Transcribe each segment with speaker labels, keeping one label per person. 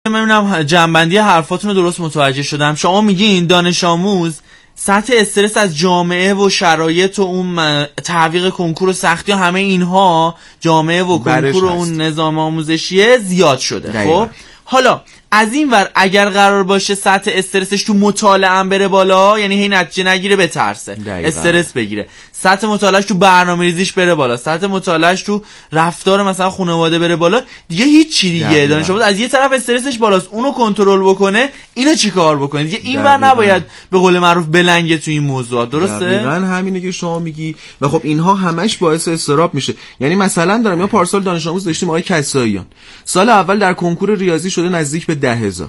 Speaker 1: من جنبندی حرفاتون رو درست متوجه شدم. شما میگین دانش آموز سطح استرس از جامعه و شرایط و اون تعویق کنکور و سختی و همه اینها جامعه و کنکور و اون نظام آموزشی زیاد شده. خب حالا از این ور اگر قرار باشه سطح استرسش تو مطالعه بره بالا، یعنی هی نتیجه نگیره بترسه، استرس بگیره، سطح مطالعهش تو برنامه‌ریزیش بره بالا، سطح مطالعهش تو رفتار مثلا خانواده بره بالا، دیگه هیچی دیگه. دانش آموز از یه طرف استرسش بالاست، اونو کنترل بکنه، اینو چیکار بکنه دیگه؟ این ور نباید به قول معروف بلنگه تو این موضوع. درسته؟
Speaker 2: دقیقاً همینه که شما میگی و خب اینها همش باعث استراب میشه. یعنی مثلا دارم یا پارسال دانش آموز داشتیم آقای کساییان، سال اول در کنکور ریاضی شده نزدیک به 10,000.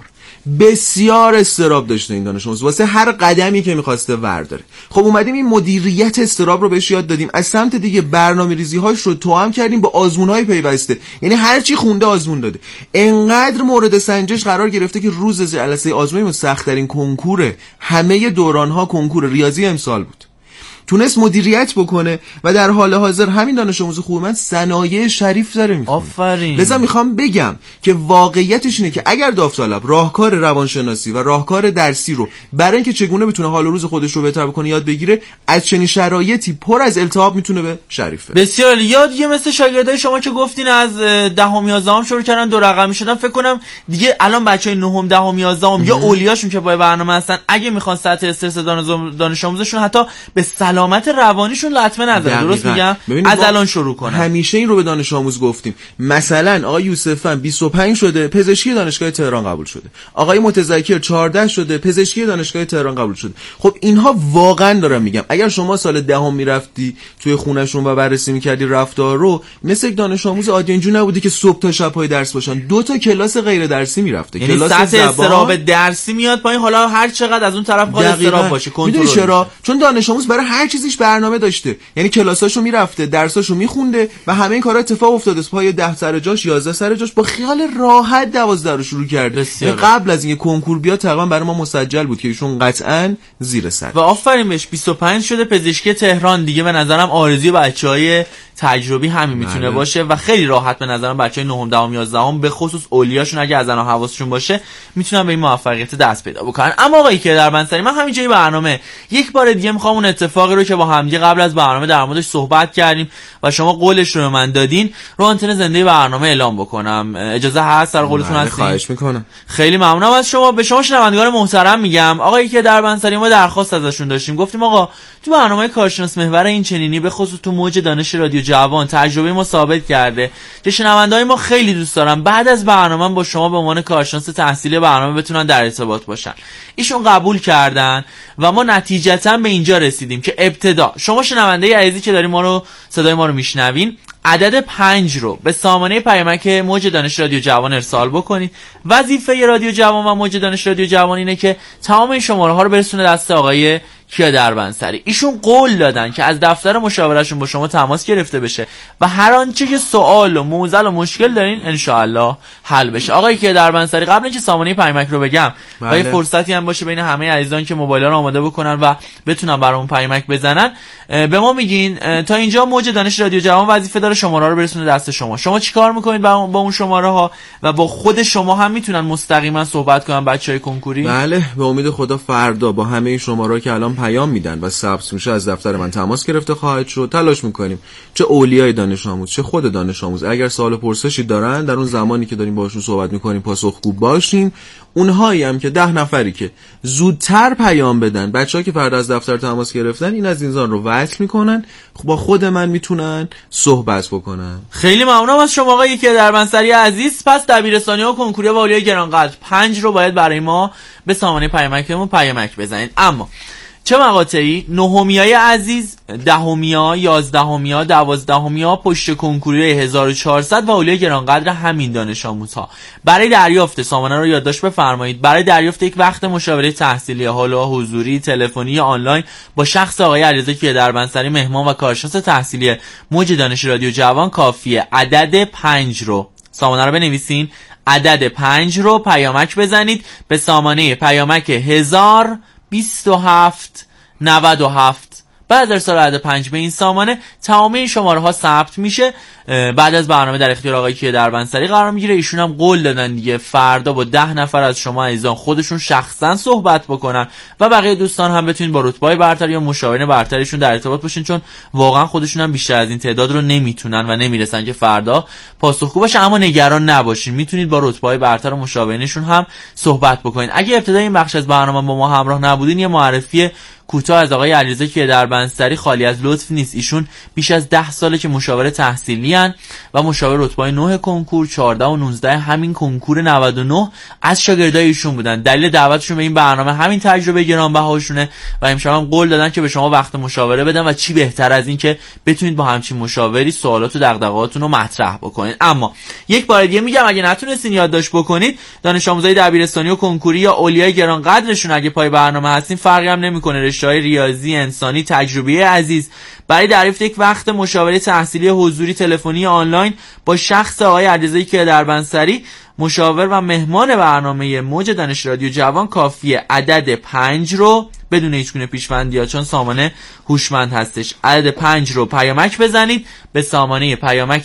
Speaker 2: بسیار استراب داشته این دانش آموز واسه هر قدمی که میخواسته ورداره. خب اومدیم این مدیریت استراب رو بهش یاد دادیم، از سمت دیگه برنامه‌ریزی‌هاش رو توأم کردیم با آزمون‌های پیوسته، یعنی هر چی خونده آزمون داده. انقدر مورد سنجش قرار گرفته که روز جلسه آزمون سخت‌ترین کنکور همه دوران‌ها کنکور ریاضی امسال بود. تونست مدیریت بکنه و در حال حاضر همین دانش آموز خوب من صنایع شریف داره میخونه.
Speaker 1: آفرین.
Speaker 2: لذا میخوام بگم که واقعیتش اینه که اگر داوطلب راهکار روانشناسی و راهکار درسی رو برای اینکه چگونه بتونه حال و روز خودش رو بهتر بکنه یاد بگیره، از چنین شرایطی پر از التهاب میتونه به شریف بره.
Speaker 1: بسیار یاد یه مثل شاگردای شما که گفتین از 10ام 11ام شروع کردن 2 رقمی شدن، فکر کنم دیگه الان بچهای 9ام 10ام 11ام یا اولیاشون که با برنامه هستن اگه میخوان سطح استرس دانش آموزشون حتی به سلامت روانیشون لطمه نذاره. درست میگم؟ از الان شروع کنن.
Speaker 2: همیشه این رو به دانش آموز گفتیم. مثلا آقای یوسفن 25 شده پزشکی دانشگاه تهران قبول شده، آقای متذکر 14 شده پزشکی دانشگاه تهران قبول شده. خب اینها واقعا دارم میگم اگر شما سال 10ام میرفتی توی خونهشون و بررسی میکردی رفتار رو، مثل یک دانش آموز عادی اینجوری نبودی که صبح تا شب های درس باشن، 2 تا کلاس غیر درسی میرفته.
Speaker 1: یعنی کلاس سطح استراب درسی میاد پایین، حالا هر چقدر از اون طرف بخواد استراب باشه کنترل.
Speaker 2: چرا؟ چون دانش آموز برای هر چیزیش برنامه داشته، یعنی کلاساشو میرفته، درساشو میخونده و همه این کارا اتفاق افتاده. پای 10 سر جاش 11 سر جاش با خیال راحت 12 رو شروع کرده. قبل از اینکه کنکور بیاد تقریبا برای ما مسجل بود که ایشون قطعاً زیر سر.
Speaker 1: و آفرین بهش. 25 شده پزشکی تهران دیگه. به نظرم آرزوی بچهای تجربی همین میتونه باشه و خیلی راحت به نظرم بچهای 9ام 10ام 11ام به خصوص اولیاشون اگه از الان حواسشون باشه میتونن به این موفقیت دست پیدا بکنن. اما آقای کیدربنصری، من همینجای برنامه یک بار دیگه میخوام اون اتفاقی رو که با هم قبل از برنامه در موردش صحبت کردیم و شما قولش رو به من دادین رو آنتن زنده برنامه اعلام بکنم. اجازه هست؟ در قولتون هستین؟
Speaker 2: خواهش میکنم.
Speaker 1: خیلی ممنونم از شما. به شما شنوندگان محترم میگم آقای کیدربنصری ما درخواست ازشون داشتیم، گفتیم آقا تو برنامه کارشناس محور این چنینی به خصوص تو موج دانش رادیو جوان تجربه ما ثابت کرده که شنونده‌های ما خیلی دوست دارن بعد از برنامه با شما به عنوان کارشناس تحصیلی برنامه بتونن در ارتباط باشن. ایشون قبول کردن و ما نتیجتا به اینجا رسیدیم که ابتدا شما شنونده عزیزی که دارین ما رو صدای ما رو میشنوین عدد 5 رو به سامانه پیامک موج دانش رادیو جوان ارسال بکنید. وظیفه رادیو جوان و موج دانش رادیو جوان اینه که تمام این شماره ها رو برسونه دست آقای کیدربنصری. ایشون قول دادن که از دفتر مشاورشون با شما تماس گرفته بشه و هر آنچه که سوال و معضل و مشکل دارین ان شاء الله حل بشه. آقای کیدربنصری، قبل اینکه سامانه پیامک رو بگم و یه فرصتی هم باشه بین همه عزیزان که موبایل رو آماده بکنن و بتونن برامون پیامک بزنن، به ما میگین تا اینجا موج دانش رادیو جوان وظیفه داره شماره رو برسونه دست شما. شما چیکار میکنید با اون شماره ها و با خود شما هم میتونن مستقیما صحبت کنن بچهای کنکوری؟
Speaker 2: بله، به امید خدا فردا با همه این شماره که الان پیام میدن و ثبت میشه از دفتر من تماس گرفته خواهد شد. تلاش میکنیم چه اولیای دانش آموز چه خود دانش آموز اگر سوال پرسشی دارن در اون زمانی که داریم باشون صحبت میکنیم پاسخگو باشیم. اونهایی هم که 10 نفری که زودتر پیام بدن، بچه‌ها که فردا از دفتر تماس گرفتن، این از اینزان رو وصل میکنن با خود من میتونن صحبت بکنن.
Speaker 1: خیلی ممنونم از شما آقای کیدربنصری عزیز. پس دبیرستانی‌ها و کنکوری و اولیای گرانقدر 5 رو باید برای ما به سامانه پیامکمون پیامک بزنید. اما چه مقاطعی؟ 9میای عزیز، 10میا، 11میا، 12میا پشت کنکوری 1400 و اولیای گرانقدر همین دانش آموزها. برای دریافت سامانه رو یادداشت بفرمایید. برای دریافت یک وقت مشاوره تحصیلی حالا حضوری، تلفنی یا آنلاین با شخص آقای علیرضا کیدربنصری مهمان و کارشناس تحصیلی موج دانش رادیو جوان کافیه عدد 5 رو سامانه رو بنویسین، عدد 5 رو پیامک بزنید به سامانه پیامک 102797. بعد از ارسال عدد 5 به این سامانه تمام این شماره ها ثبت میشه بعد از برنامه در اختیار آقای کیهدربنصری قرار میگیره. ایشون هم قول دادن دیگه فردا با 10 نفر از شما عزیزان خودشون شخصا صحبت بکنن و بقیه دوستان هم بتونید با رتبه‌های برتر یا مشاورین برترشون در ارتباط باشین، چون واقعا خودشون هم بیشتر از این تعداد رو نمیتونن و نمیرسن که فردا پاسخگو باشه. اما نگران نباشین، میتونید با رتبه‌های برتر و مشاورینشون هم صحبت بکنین. اگه ابتدای این بخش از برنامه با ما همراه نبودین، یه معرفی کوتاه از آقای علیرضا کیهدربنصری خالی از لطف نیست. ایشون بیش از 10 ساله که مشاور تحصیلی ان و مشاور رتبه 9 کنکور 14 و 19 همین کنکور 99 از شاگردای ایشون بودن. دلیل دعوتشون به این برنامه همین تجربه گرانبهاشونه و امشب هم قول دادن که به شما وقت مشاوره بدن و چی بهتر از این که بتونید با همچین مشاوری سوالات و دغدغه‌هاتون رو مطرح بکنید. اما یک بار دیگه میگم اگه نتونستین یادداشت بکنید، دانش آموزای دبیرستانی و کنکوری یا اولیای گرانقدرشون اگه پای برنامه هستین فرقی هم نمیکنه، رشته‌های ریاضی، انسانی، تجربی عزیز، برای دریافت یک وقت مشاوره تحصیلی حضوری تلفنی آنلاین با شخص آقای علیرضا کیهدربنصری، مشاور و مهمان برنامه موج دانش رادیو جوان، کافیه عدد 5 رو بدون هیچ گونه پیش‌بندی، چون سامانه هوشمند هستش، عدد 5 رو پیامک بزنید به سامانه پیامک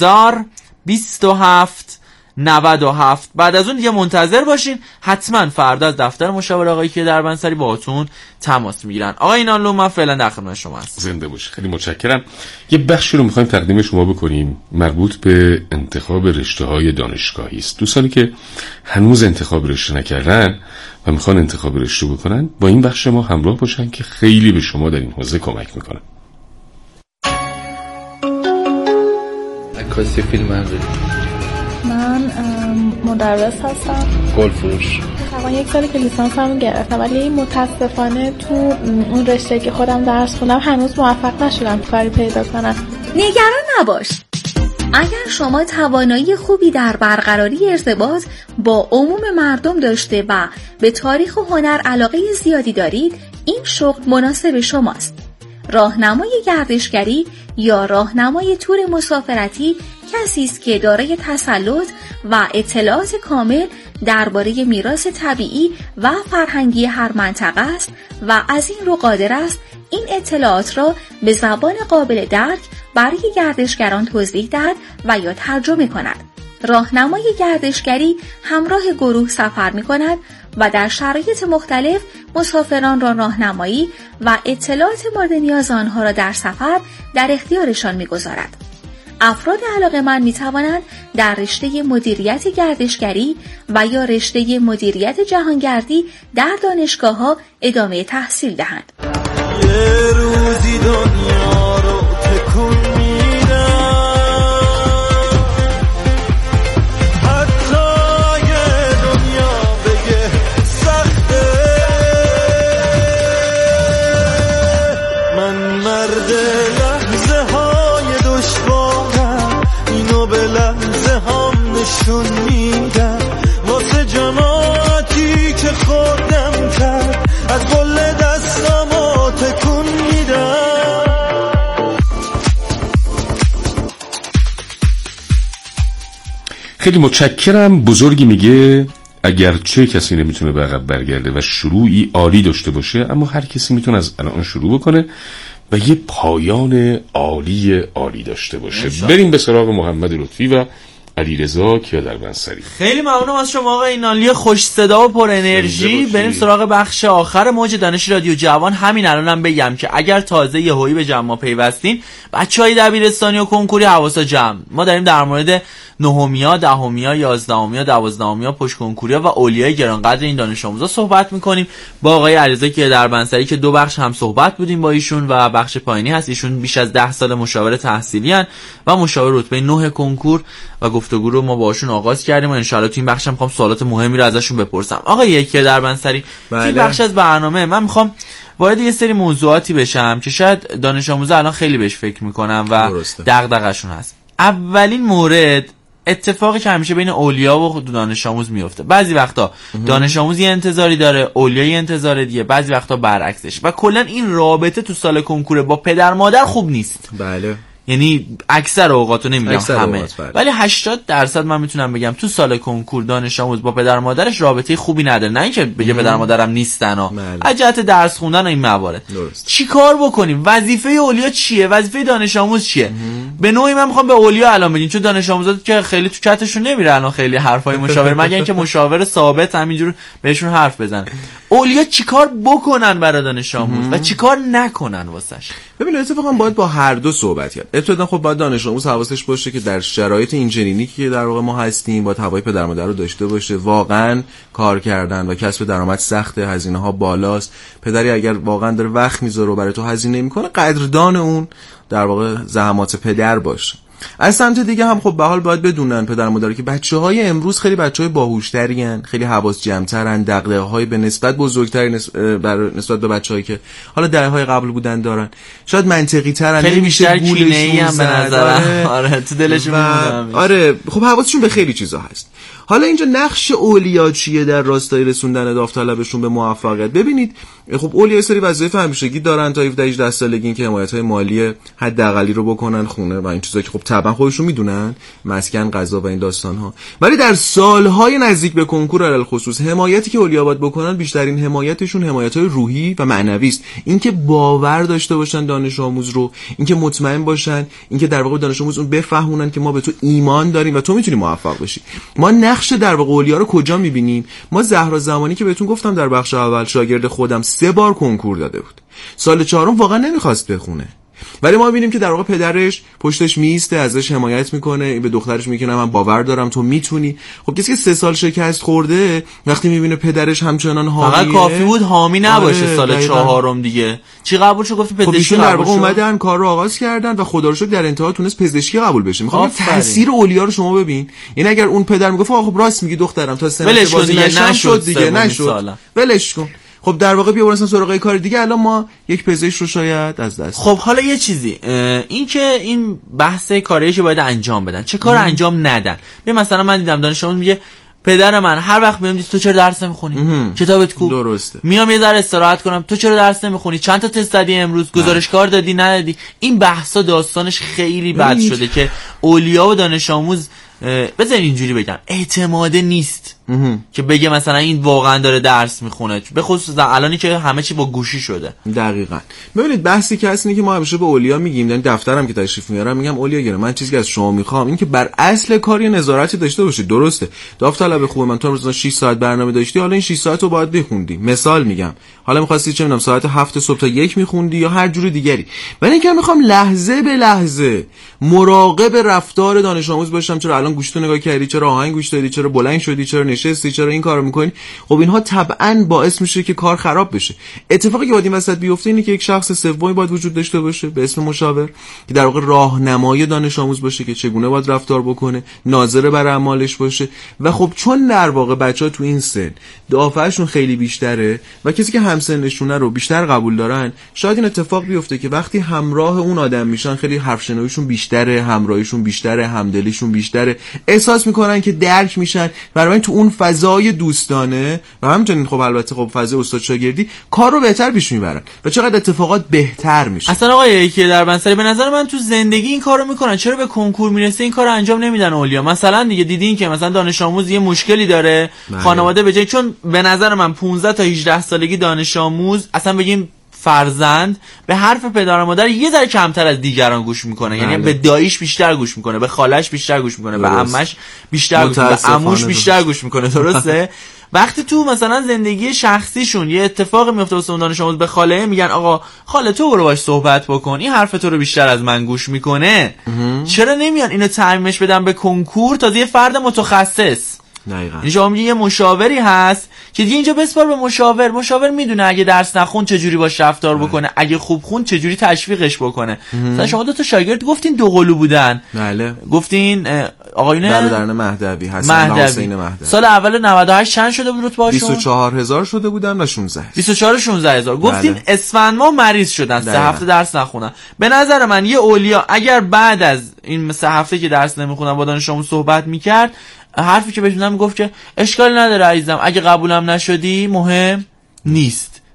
Speaker 1: 1027 97. بعد از اون دیگه منتظر باشین، حتما فردا از دفتر مشاور آقای کیهدربنصری باهاتون تماس میگیرن. آقای اینانلو من فعلا در خدمت شما هستم.
Speaker 3: زنده باشی. خیلی متشکرم. یه بخشی رو می‌خوایم تقدیم شما بکنیم مربوط به انتخاب رشته‌های دانشگاهی است. دوستانی که هنوز انتخاب رشته نکردن و میخوان انتخاب رشته بکنن با این بخش ما همراه باشن که خیلی به شما در این حوزه کمک میکنه.
Speaker 4: عکاسی فیلم برداری.
Speaker 5: من مدرس هستم.
Speaker 4: گلفروش.
Speaker 5: تقریبا 1 سالی که لیسانسمو گرفتم، ولی متاسفانه تو اون رشته که خودم درس خوندم هنوز موفق نشدم کاری پیدا کنم.
Speaker 6: نگران نباش. اگر شما توانایی خوبی در برقراری ارتباط با عموم مردم داشته و به تاریخ و هنر علاقه زیادی دارید، این شغل مناسب شماست. راهنمای گردشگری یا راهنمای تور مسافرتی کسی است که دارای تسلط و اطلاعات کامل درباره میراث طبیعی و فرهنگی هر منطقه است و از این رو قادر است این اطلاعات را به زبان قابل درک برای گردشگران توضیح دهد و یا ترجمه کند. راهنمای گردشگری همراه گروه سفر می کند و در شرایط مختلف مسافران را راهنمایی و اطلاعات مورد نیاز آنها را در سفر در اختیارشان می گذارد. افراد علاقه‌مند می‌توانند در رشته مدیریت گردشگری و یا رشته مدیریت جهانگردی در دانشگاه‌ها ادامه تحصیل دهند.
Speaker 7: یه روزی دنیا رو تکون میدم، حتی یه دنیا بگه سخته، من مرد لحظه های دشوارم، اینو به لحظه هم نشون میدم، واسه جماعتی که خوردم کرد از گل دستامو تکون میدم.
Speaker 3: خیلی متشکرم. بزرگی میگه اگرچه کسی نمیتونه به عقب برگرده و شروعی عالی داشته باشه، اما هر کسی میتونه از الان شروع بکنه و یه پایان عالی داشته باشه. بریم به سراغ محمد لطفی و علیرضا کیهدربنصری.
Speaker 1: خیلی ممنونم از شما آقای اینانلی خوش صدا و پر انرژی. بریم سراغ بخش آخر موج دانش رادیو جوان. همین الانم بگم که اگر تازه یهویی به جمع پیوستین، بچهای دبیرستانی و کنکوری حواسا جمع، ما داریم در مورد نهمیا، دهمیا، یازدهمیا، دوازدهمیا، پشت کنکوریا و اولیای گرانقدر این دانش آموزا صحبت میکنیم با آقای علیرضا کیهدربنصری که 2 بخش هم صحبت بودیم با ایشون و بخش پایینی هست. ایشون بیش از 10 سال مشاور تحصیلی ان و مشاور رتبه 9 کنکور و گفتگو رو ما باشون آغاز کردیم و ان شاء الله تو این بخش هم میخوام سوالات مهمی رو ازشون بپرسم. آقای کیهدربنصری، این بخش از برنامه من میخوام وارد یه سری موضوعاتی بشم که شاید دانش آموزا الان خیلی بهش فکر میکنن و دغدغه‌شون هست. اولین مورد اتفاقی که همیشه بین اولیا و دانش آموز میفته. بعضی وقتا دانش آموز یه انتظاری داره، اولیا یه انتظار دیگه، بعضی وقتا برعکسش و کلا این رابطه تو سال کنکور با پدر مادر خوب نیست.
Speaker 2: بله.
Speaker 1: یعنی اکثر اوقاتو نمیگم همه
Speaker 2: اوقات
Speaker 1: ولی 80% من میتونم بگم تو سال کنکور دانش آموز با پدر مادرش رابطه خوبی نداره. نه اینکه بگه پدر مادرم نیستن از جهت درس خوندن و این موارد. چیکار بکنیم؟ وظیفه اولیا چیه؟ وظیفه دانش آموز چیه؟ به نوعی من میخوام به اولیا الان بگیم، چون دانش آموزا که خیلی تو چتشون نمیره الان خیلی حرفای مشاور، مگه اینکه مشاور ثابت همینجور بهشون حرف بزنه. اولیا چیکار بکنن برای دانش آموز و چیکار نکنن واسش؟
Speaker 2: ببین اتفاقا باید با هر دو صحبت کرد. ابتدا خب باید دانش آموز حواسش باشه که در شرایط اینچنینی که در واقع ما هستیم باید هوای پدر مادر رو داشته باشه. واقعا کار کردن و کسب درآمد سخته، هزینه ها بالاست. پدری اگر واقعا داره وقت میذاره و برای تو هزینه میکنه، قدردان اون در واقع زحمات پدر باشه. از سمت دیگه هم خب به حال باید بدونن پدر مادر که بچه‌های امروز خیلی بچه‌های باهوش‌ترین، خیلی حواس جمع‌ترن، دغدغه‌های به نسبت بزرگتری نسبت به بچه‌هایی که حالا دهه‌های قبل بودن دارن. شاید منطقی‌ترن،
Speaker 1: خیلی بیشتر کینه‌ای هم به نظر آره تو دلشون میمونه.
Speaker 2: آره خب حواسشون به خیلی چیزا هست. حالا اینجا نقش اولیا چیه در راستای رسوندن داوطلبشون به موفقیت؟ ببینید خب اولیا سری وظایف همیشگی دارن تا 17-18 سالگی، این که حمایت‌های مالی حداقلی رو بکنن، خونه و این چیزا که خب طبعا خودشون میدونن، مسکن، غذا و این داستان‌ها. ولی در سال‌های نزدیک به کنکور علل خصوص حمایتی که اولیا باید بکنن، بیشترین حمایتشون حمایت‌های روحی و معنوی است. اینکه باور داشته باشن دانش آموز رو، اینکه مطمئن باشن، اینکه در واقع دانش آموز اون بفهمونن که ما به تو ایمان داریم و تو میتونی موفق بشی. ما نقش در واقع اولیا رو کجا می‌بینیم؟ ما زهرا زمانی که بهتون گفتم در بخش اول شاگرد خودم 3 بار کنکور داده بود. سال 4 واقعا نمیخواست بخونه. ولی ما می‌بینیم که در واقع پدرش پشتش میسته، ازش حمایت میکنه، به دخترش میگه من باور دارم تو میتونی. خب کسی که 3 سال شکست خورده وقتی میبینه پدرش همچنان حامیه،
Speaker 1: فقط کافی بود حامی نباشه. سال 4 دیگه چی قبول شد؟ گفت پزشکی.
Speaker 2: در واقع اومدن کار رو آغاز کردن و خدا رو شکر در انتها تونست پزشکی قبول بشه. میخوام تاثیر اولیا رو شما ببین. این اگر اون پدر میگفت خب راست میگی دخترم تا سن بازی نشد دیگه نشد، ولش کن. خب در واقع بیا برسن سراغ کار دیگه. الان ما یک پزشک رو شاید از دست.
Speaker 1: خب حالا یه چیزی، این که این بحث کاریه که باید انجام بدن، چه کار انجام ندن. مثلا من دیدم دانش آموز میگه پدر من هر وقت میگم تو چرا درس نمیخونی؟ کتابت کو؟
Speaker 2: درسته.
Speaker 1: میام یه ذره استراحت کنم، تو چرا درس نمیخونی؟ چند تا تست زدی امروز؟ گزارشکار دادی ندادی؟ این بحثا داستانش خیلی بد شده که اولیا و دانش آموز بذار اینجوری بگم اعتماده نیست که بگه مثلا این واقعا داره درس میخونه، به خصوص الانی که همه چی با گوشی شده.
Speaker 2: دقیقاً. ببینید بحثی که هست اینه که ما همیشه به اولیا میگیم، یعنی دفترم که تشریف میارم میگم اولیا گره من چیزی که از شما میخوام این که بر اصل کاری نظارتی داشته باشید. درسته داوطلب خوب من تو امروز 6 ساعت برنامه داشتی، حالا این 6 ساعت رو باید بخوندی، مثال میگم، حالا می‌خواستی چه میدونم ساعت 7 صبح تا 1 میخوندی یا هر جور دیگری. ولی اینکه میخوام لحظه به لحظه مراقب رفتار دانش آموز باشم، چرا الان گوشتو نگاه کردی، چرا آهنگ گوش دادی، چرا بلند شدی، چرا نشستی، چرا این کارو میکنی، خب اینها طبعا باعث میشه که کار خراب بشه. اتفاقی که باید این وسط بیفته اینه که یک شخص سومی باید وجود داشته باشه به اسم مشاور که در واقع راهنمای دانش آموز باشه که چگونه باید رفتار بکنه، ناظر بر اعمالش باشه. و خب چون در واقع بچه‌ها تو این سن دافعشون خیلی بیشتره و کسی که همسنشونه رو بیشتر قبول دارن، شاید این اتفاق بیفته که وقتی همراه اون آدم میشن خیلی حرف شنویشون بیشتره، همراهیشون بیشتره، همدلیشون بیشتره، احساس میکنن که درک میشن. برای تو اون فضای دوستانه و همچنین خب البته خب فضای استاد شاگردی کار رو بهتر پیش میبرن و چقدر اتفاقات بهتر میشه.
Speaker 1: اصلا آقای که در بنسری به نظر من تو زندگی این کارو میکنن، چرا به کنکور میرسه این کارو انجام نمیدن اولیا؟ مثلا دیگه دیدین که مثلا دانش آموز یه مشکلی داره، خانواده به جای، چون به نظر من 15 تا 18 سالگی دانش آموز اصلا بگیم فرزند به حرف پدر و مادر یه ذره کمتر از دیگران گوش میکنه. یعنی به داییش بیشتر گوش میکنه، به خالش بیشتر گوش میکنه، به عمش بیشتر گوش میکنه، به عموش بیشتر گوش میکنه. درسته؟ وقتی تو مثلا زندگی شخصیشون یه اتفاقی میفته واسه اون دانش آموز، به خاله میگن آقا خاله تو برو باش صحبت بکن، این حرف تو رو بیشتر از من گوش میکنه، چرا نمیان اینو تعمیمش بدن به کنکور تازه یه فرد متخصص؟ اینجا میگه یه مشاوری هست که دیگه اینجا بسپار به مشاور میدونه اگه درس نخون چجوری باش رفتار بکنه، اگه خوب خون چجوری تشویقش بکنه. مثلا شما دو تا شاگرد گفتین دو قلو بودن،
Speaker 2: بله
Speaker 1: گفتین آقایون
Speaker 2: برادران مهدوی حسن و حسین مهدوی
Speaker 1: سال اول 98 چند شده بود رتبه‌شون؟
Speaker 2: 24000 شده بودن و 16
Speaker 1: 24 16000. گفتین
Speaker 2: بله.
Speaker 1: اسفند ماه مریض شدن، 3 هفته درس نخونن. به نظر من یه اولیا اگر بعد از این 3 هفته که درس نمیخونن با دانش آموز صحبت میکرد، حرفی که بهشون میگفت که اشکال نداره عزیزم، اگه قبولم نشدی مهم نیست،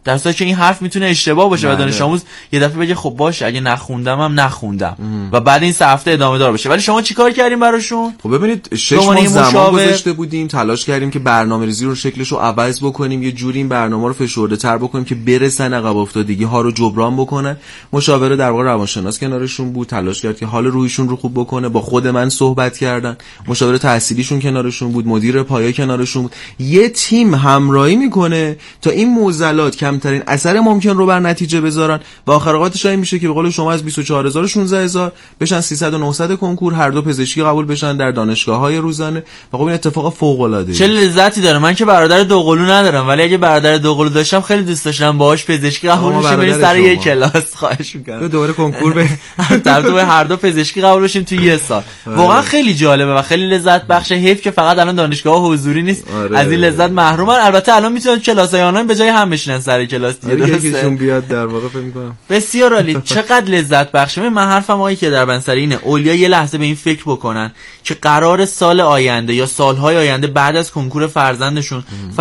Speaker 1: در حالی که این حرف میتونه اشتباه باشه و
Speaker 2: بله.
Speaker 1: دانش آموز یه دفعه بگه خب باشه اگه نخوندم هم نخوندم و بعد این 3 هفته ادامه دار بشه. ولی شما چیکار کردین براشون؟
Speaker 2: خب ببینید 6 ماه زمان گذاشته بودیم، تلاش کردیم که برنامه‌ریزی رو شکلش رو عوض بکنیم، یه جوری این برنامه رو فشرده‌تر بکنیم که برسن عقب افتادگی ها رو جبران بکنن. مشاوره در واقع روانشناس کنارشون بود، تلاش کرد که حال روحیشون رو خوب بکنه. با خود من صحبت کردن، مشاور تحصیلیشون کنارشون بود، مدیر پایه کنارشون بود. یه تیم همراهی میکنه تا این معضلات کمترین اثر ممکن رو بر نتیجه بذارن و آخر اوقاتش این میشه که به قول شما از 24000 و 16000 بشن 300 و 900 کنکور، هر دو پزشکی قبول بشن در دانشگاه‌های روزانه. و خب این اتفاق فوق‌العاده
Speaker 1: چه لذتی داره. من که برادر دوقلو ندارم، ولی اگه برادر دوقلو داشتم خیلی دوست داشتم باهاش پزشکی قبول بشیم، بریم سر یک کلاس. خواهش می‌کنم
Speaker 2: دوباره کنکور به
Speaker 1: در تو هر دو پزشکی قبول بشیم تو یه سال. واقعا خیلی جالبه و خیلی لذت بخشه. حیف که فقط الان دانشگاه حضوری نیست، از این لذت محرومن. البته الان میتونن کلاسای آنلاین به جای هم بشینن سر کلاس دیگه.
Speaker 2: یکیشون بیاد در واقع فکر می‌کنم.
Speaker 1: بسیار عالی. چقدر لذت بخشه. من حرفم آقای که در بنسری اینه، اولیا یه لحظه به این فکر بکنن که قرار سال آینده یا سالهای آینده بعد از کنکور فرزندشون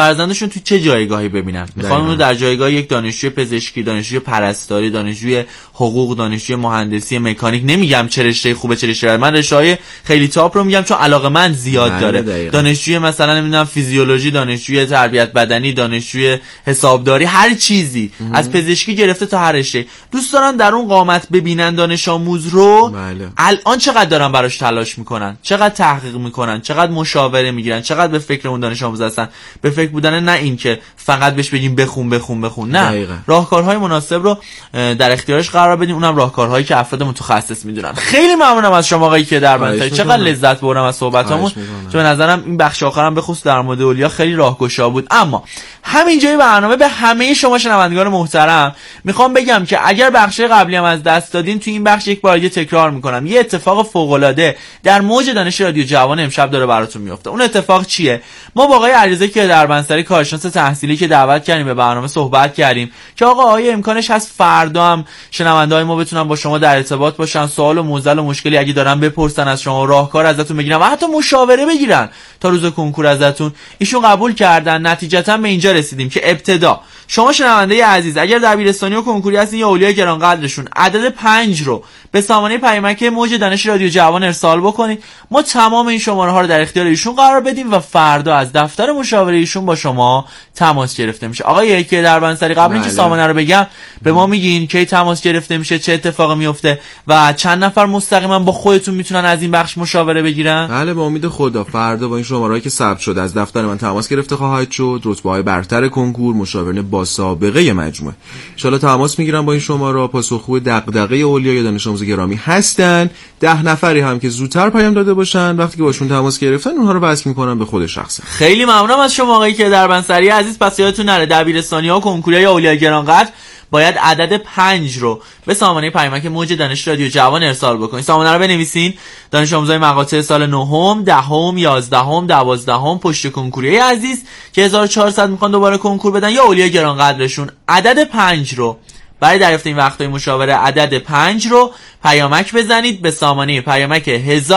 Speaker 1: تو چه جایگاهی ببینن. میخوام اونو در جایگاه یک دانشجوی پزشکی، دانشجوی پرستاری، دانشجوی حقوق، دانشجوی مهندسی، مکانیک، نمیگم چه رشته خوبه چه رشته، من رشته‌های خیلی تاپ رو میگم چون علاقه‌مند زیاد داره. دانشجوی مثلا نمیدونم فیزیولوژی، دانشجوی تربیت بدنی، دانشجوی حسابداری، هر چیزی از پزشکی گرفته تا هر رشته، دوست دارن در اون قامت ببینن دانش آموز رو. الان چقدر دارن براش تلاش میکنن، چقدر تحقیق میکنن، چقدر مشاوره میگیرن، چقدر به فکر اون دانش آموز هستن، به فکر بودن نه این که فقط بهش بگیم بخون، نه، راهکارهای مناسب رو در اختیارش قرار بدیم، اونم راهکارهایی که افراد متخصص میدونن. خیلی ممنونم از شما آقای که در بنسری، چقدر لذت بردم از صحبتامون، چون به نظرم این بخش آخرام به خصوص در مورد اولیا خیلی راهگشا بود. اما همینجای برنامه به همه شما شنوندگان محترم میخوام بگم که اگر بخش قبلی هم از دست دادین، تو این بخش یک بار دیگه تکرار میکنم، یه اتفاق فوق العاده در موج دانش رادیو جوان امشب داره براتون میفته. اون اتفاق چیه؟ ما با آقای علیرضا که در بنسری کارشناس تحصیلی که دعوت کردیم به برنامه صحبت کردیم که آقا آیا امکانش هست فردا هم شنونده‌های ما بتونن با شما در ارتباط باشن، سوال و معضل و مشکلی اگه دارن بپرسن از شما، راهکار ازتون بگیرن و حتی مشاوره بگیرن تا روز کنکور ازتون. ایشون قبول کردن. نتیجتا به اینجا رسیدیم که ابتدا شما شنونده عزیز اگر دبیرستانی و کنکوری هستین یا اولیای گرانقدرشون، عدد 5 رو به سامانه پیامک موج دانش رادیو جوان ارسال بکنید. ما تمام این شماره ها رو در اختیار ایشون قرار بدیم و فردا از دفتر مشاوره ایشون با شما تماس گرفته میشه. آقای که در بنسری قبل اینکه سامانه رو بگم به ما میگین کی تماس گرفته میشه، چه اتفاقی میفته و چند نفر مستقیما با خودتون میتونن از این بخش مشاوره بگیرن؟
Speaker 2: بله، با امید خدا فردا با این شماره‌ای که ثبت شده از دفتر من تماس گرفته خواهد شد. رتبه‌های برتر کنکور، مشاورین با سابقه مجموعه ان شاءالله تماس میگیرن با این شماره، پاسخگوی دغدغه اولیای دانش آموز گرامی هستن. 10 نفری هم که زودتر پیام داده باشن وقتی که باشون تماس گرفتن اونها رو وصل میکنن به خود شخص.
Speaker 1: خیلی ممنونم از شما آقای که در بنسری عزیز. پس یادتون نره دبیرستانی‌ها و کنکوری‌های اولیای گرانقدر باید عدد 5 رو به سامانه پیامک موج دانش رادیو جوان ارسال بکنید. سامانه رو بنویسین: دانش آموزای مقاطع سال 9م، 10م، 11م، 12م پشت کنکوری عزیز که 1400 میخوان دوباره کنکور بدن یا اولیای گرانقدرشون. عدد 5 رو برای دریافت این وقتای مشاوره، عدد 5 رو پیامک بزنید به سامانه پیامک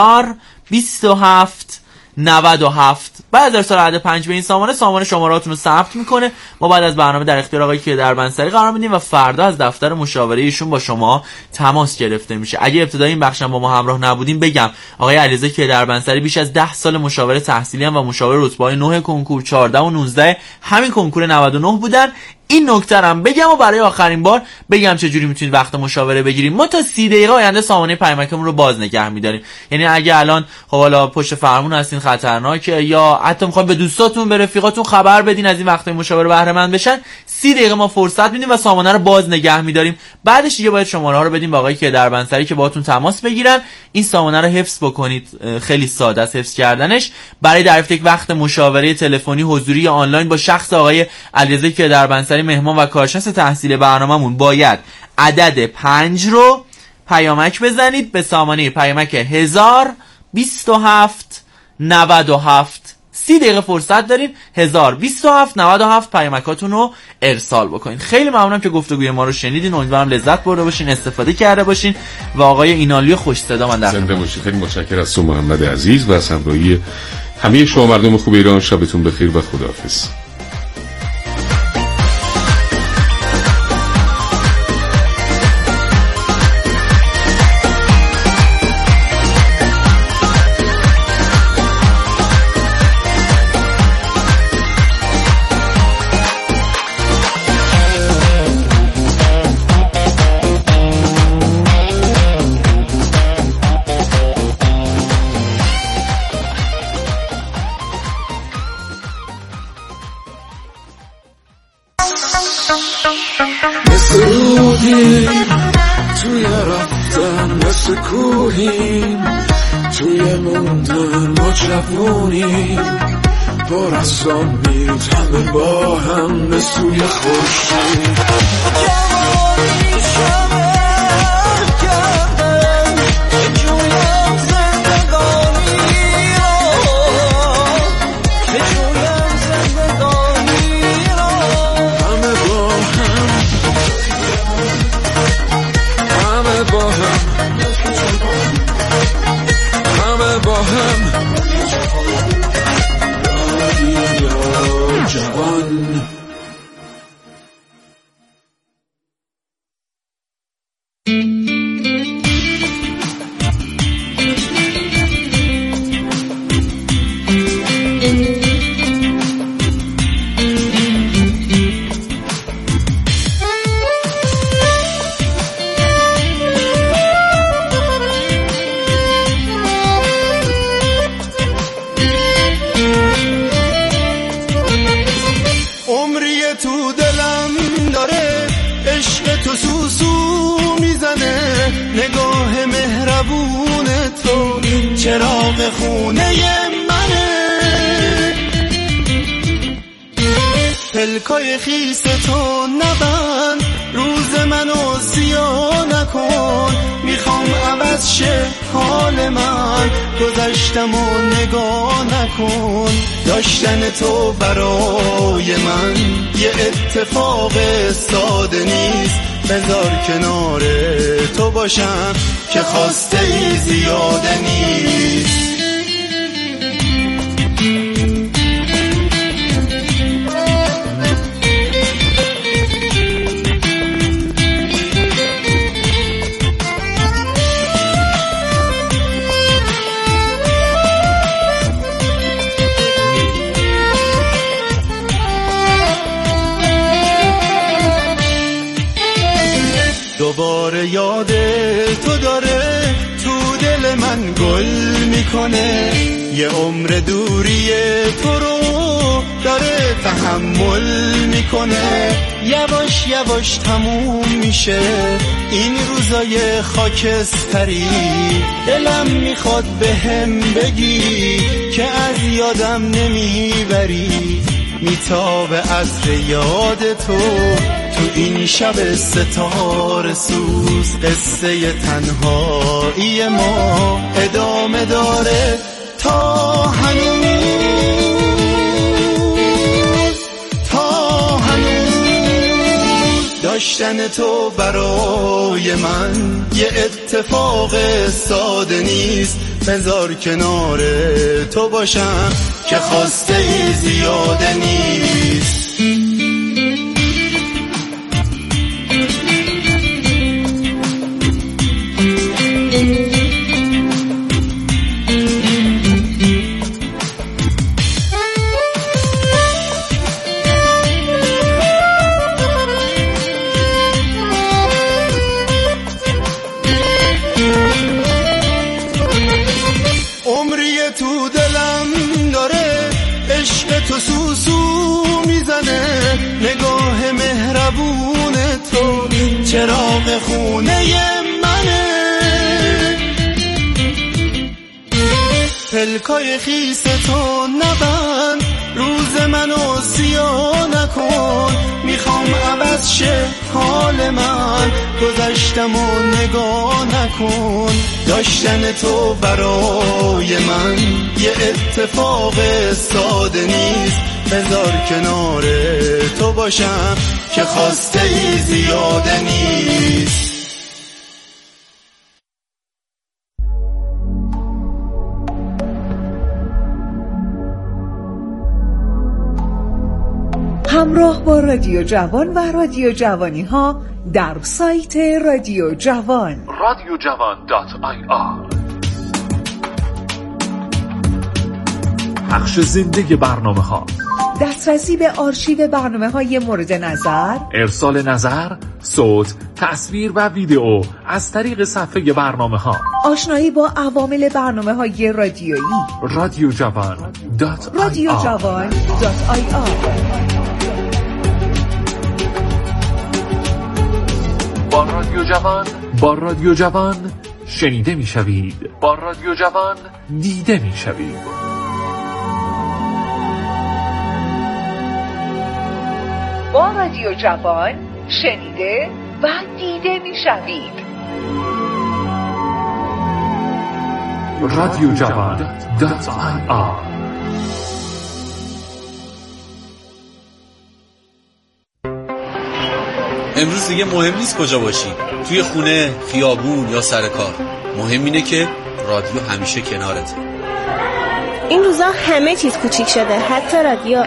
Speaker 1: 1027 97. بعد از ارسال عدد 5 به این سامانه شمارهاتون رو ثبت میکنه. ما بعد از برنامه در اختیار آقای که در بنسری قرار میدیم و فردا از دفتر مشاوره ایشون با شما تماس گرفته میشه. اگه ابتدای این بخشم با ما همراه نبودیم بگم آقای علیرضا که در بنسری بیش از 10 سال مشاوره تحصیلی و مشاور رتبه‌های 9 کنکور، 14 و 19 همین کنکور 99 بودن. این نکته هم بگم و برای آخرین بار بگم چجوری میتونید وقت مشاوره بگیریم. ما تا 30 دقیقه آینده سامانه پیامکمون رو باز نگه می‌داریم. یعنی اگه الان خب حالا پشت فرمون هستین خطرناکه یا حتی می‌خواید به دوستاتون به رفیقاتون خبر بدین از این وقتای مشاوره بهره مند بشن، 30 دقیقه ما فرصت میدیم و سامانه رو باز نگه می‌داریم. بعدش دیگه باید شماره ها رو بدیم به آقای که در بنسری که باهاتون تماس بگیرن. این سامانه رو حفظ بکنید، خیلی ساده است حفظ کردنش. برای دریافت یک وقت مشاوره تلفنی حضوری یا آنلاین با شخص آقای علیرضا که در بنسری مهمان و کارشناس تحصیل برنامه‌مون باید عدد 5 رو پیامک بزنید به سامانه پیامک 1027 97. 30 دقیقه فرصت دارین. 1027 97 پیامکاتون رو ارسال بکنین. خیلی ممنونم که گفتگوی ما رو شنیدین. امیدوارم لذت برده باشین، استفاده کرده باشین و آقای اینالی خوش صدا من در
Speaker 3: زنده باشید. خیلی متشکرم از محمد عزیز و از همراهی همه شما مردم خوب ایران. شبتون بخیر و خداحافظ.
Speaker 4: مثل رودیم توی رفتن، مثل کوهیم توی موندن، ما جوونیم پر از امید، همه با هم به سوی خورشید. جوانی شمع کردن که جویم زندگانی را، که جویم زندگانی را. همه با هم، همه با هم، همه با هم. رادیو جوان.
Speaker 7: چراغ خونه منه، پلکای خیس تو نبند، روز منو سیاه نکن. میخوام عوض شه حال من، گذشتم و نگاه نکن. داشتن تو برای من یه اتفاق ساده نیست، بذار کنار تو باشم که خواسته ای زیاده نیست. دوباره یاد تو داره تو دل من گل میکنه، یه عمر دوری تو رو داره تحمل میکنه. یواش یواش تموم میشه این روزای خاکستری، دلم میخواد بهم بگی که از یادم نمیبری. میتابه عطر یاد تو این شب ستاره سوز، قصه تنهایی ما ادامه داره تا هنوز، تا هنوز. داشتن تو برای من یه اتفاق ساده نیست، بذار کنار تو باشم که خواسته ای زیاده نیست. نگاه مهربون تو چراغ خونه منه، پلکای خیس تو نبند، روز منو سیاه نکن. میخوام عوض شه حال من، گذشتم و نگاه نکن. داشتن تو برای من یه اتفاق ساده نیست، بذار کنار تو باشم که خواسته ای زیاده نیست.
Speaker 8: همراه با رادیو جوان و رادیو جوانی ها در سایت رادیو جوان
Speaker 9: radiojavan.ir. پخش زنده برنامه ها،
Speaker 8: دسترسی به آرشیو برنامه های مورد نظر،
Speaker 9: ارسال نظر، صوت، تصویر و ویدئو از طریق صفحه برنامه ها،
Speaker 8: آشنایی با عوامل برنامه های رادیویی.
Speaker 9: radiojavan.ir. جوان با رادیو جوان شنیده میشوید، با رادیو جوان دیده میشوید.
Speaker 8: با رادیو جوان شنیده و دیده میشوید.
Speaker 9: رادیو جوان.ir
Speaker 10: امروز دیگه مهم نیست کجا باشی، توی خونه، خیابون یا سر کار. مهم اینه که رادیو همیشه کنارته.
Speaker 11: این روزا همه چیز کوچیک شده، حتی رادیو.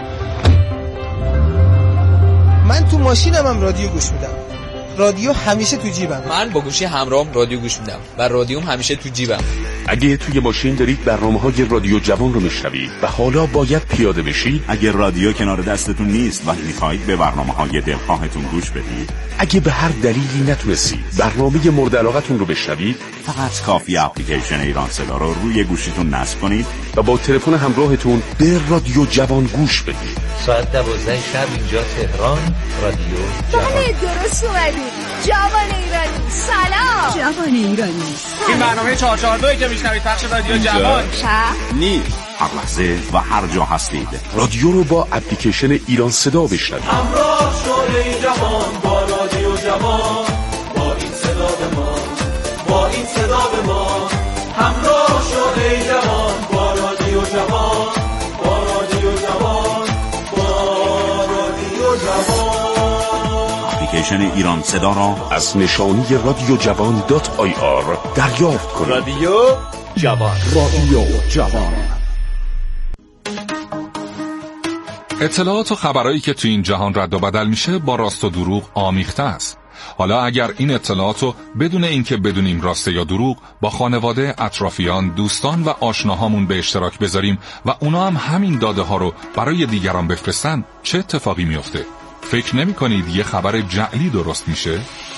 Speaker 12: من تو ماشینم هم رادیو گوش میدم. رادیو همیشه تو جیبم.
Speaker 13: من با گوشی همراهم رادیو گوش میدم و رادیوم همیشه تو جیبم.
Speaker 3: اگه توی ماشین دارید برنامه‌های رادیو جوان رو میشنوید و حالا باید پیاده بشید،
Speaker 14: اگه رادیو کنار دستتون نیست و میخواید به برنامه‌های دلخواهتون گوش بدید،
Speaker 3: اگه به هر دلیلی نتونستید برنامه مورد علاقتون رو بشنوید،
Speaker 14: فقط کافی اپلیکیشن ایران صدا رو روی گوشیتون نصب کنید
Speaker 3: و با تلفن همراهتون به رادیو جوان گوش بدید.
Speaker 15: ساعت 12 شب اینجا تهران، رادیو جوان.
Speaker 16: بله درست اومدید. جوان ایرانی سلام.
Speaker 8: جوان ایرانی
Speaker 17: این برنامه 442 که میشنوید پخش رادیو جوان
Speaker 14: نیست. هر لحظه و هر جا هستید
Speaker 3: رادیو رو با اپلیکیشن ایران صدا بشنوید.
Speaker 4: همراه شد ای جوان با رادیو جوان، با این صدا به ما، با این صدا به ما. همراه شد ای جوان با رادیو جوان، با رادیو جوان، با رادیو جوان.
Speaker 14: اپلیکیشن ایران صدا را
Speaker 3: از نشانی رادیو جوان.ir دریافت کنید.
Speaker 17: رادیو جوان،
Speaker 9: رادیو جوان. اطلاعات و خبرایی که تو این جهان رد و بدل میشه با راست و دروغ آمیخته است. حالا اگر این اطلاعات رو بدون اینکه بدونیم راسته یا دروغ با خانواده، اطرافیان، دوستان و آشناهامون به اشتراک بذاریم و اونا هم همین داده ها رو برای دیگران بفرستن، چه اتفاقی میفته؟ فکر نمی کنید یه خبر جعلی درست میشه؟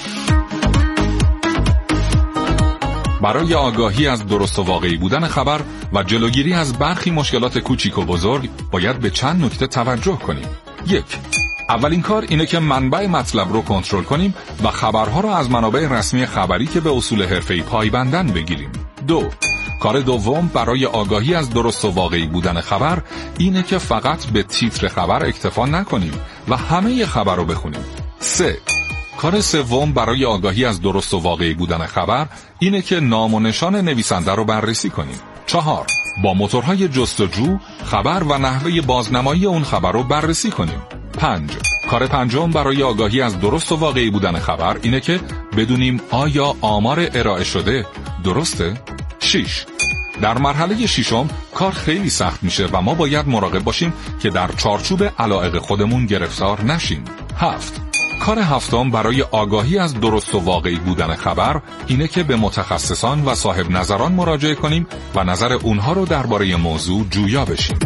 Speaker 9: برای آگاهی از درست و واقعی بودن خبر و جلوگیری از برخی مشکلات کوچیک و بزرگ باید به چند نکته توجه کنیم. 1. اولین کار اینه که منبع مطلب رو کنترل کنیم و خبرها رو از منابع رسمی خبری که به اصول حرفه‌ای پایبندن بگیریم. 2. کار دوم برای آگاهی از درست و واقعی بودن خبر اینه که فقط به تیتر خبر اکتفا نکنیم و همه خبر رو بخونیم. 3. کار سوم برای آگاهی از درست و واقعی بودن خبر اینه که نام و نشان نویسنده رو بررسی کنیم. 4. با موتورهای جستجو خبر و نحوه بازنمایی اون خبر رو بررسی کنیم. 5. کار پنجم برای آگاهی از درست و واقعی بودن خبر اینه که بدونیم آیا آمار ارائه شده درسته؟ 6. در مرحله ششم کار خیلی سخت میشه و ما باید مراقب باشیم که در چارچوب علایق خودمون گرفتار نشیم. 7. کار هفتم برای آگاهی از درست و واقعی بودن خبر اینه که به متخصصان و صاحب نظران مراجعه کنیم و نظر اونها رو درباره موضوع جویا بشیم.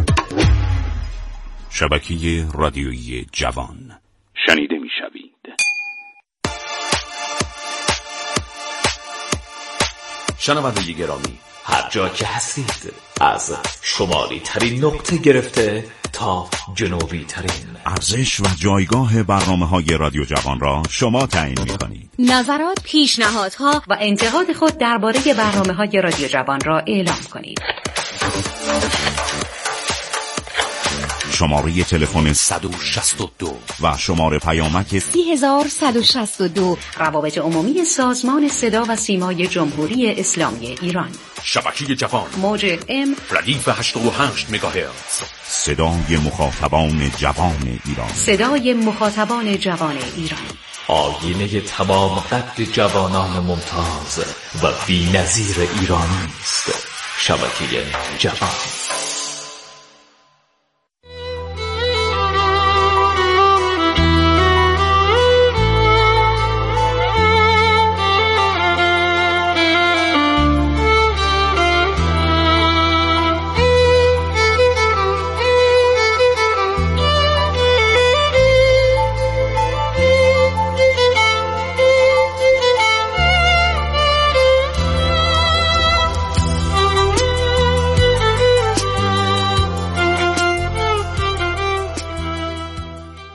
Speaker 14: شبکه رادیویی جوان شنیده میشوید.
Speaker 15: شنونده گرامی، هر جا که هستید، از شمالی ترین نقطه گرفته تا جنوبی ترین،
Speaker 14: ارزش و جایگاه برنامه‌های رادیو جوان را شما تعیین می‌کنید.
Speaker 6: نظرات، پیشنهادها و انتقاد خود درباره برنامه‌های رادیو جوان را اعلام کنید.
Speaker 14: شماره تلفن 162 و شماره پیامک
Speaker 6: 3162. روابط عمومی سازمان صدا و سیمای جمهوری اسلامی ایران.
Speaker 3: شبکه جوان،
Speaker 6: موج FM
Speaker 3: ردیف 88 مگاهرتز.
Speaker 14: صدای مخاطبان جوان ایران،
Speaker 6: صدای مخاطبان جوان ایران،
Speaker 15: آینه تمام قد جوانان ممتاز و بی‌نظیر ایرانی است. شبکه جوان.